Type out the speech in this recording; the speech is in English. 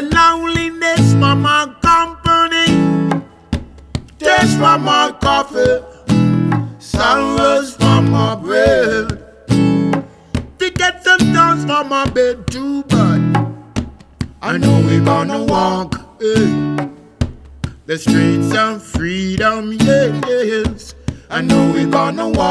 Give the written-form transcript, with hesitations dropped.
the loneliness for my company, taste for my coffee, sorrows for my bread. To get some thoughts for my bed too, but I know we're gonna walk the streets of freedom, yes. I know we're gonna walk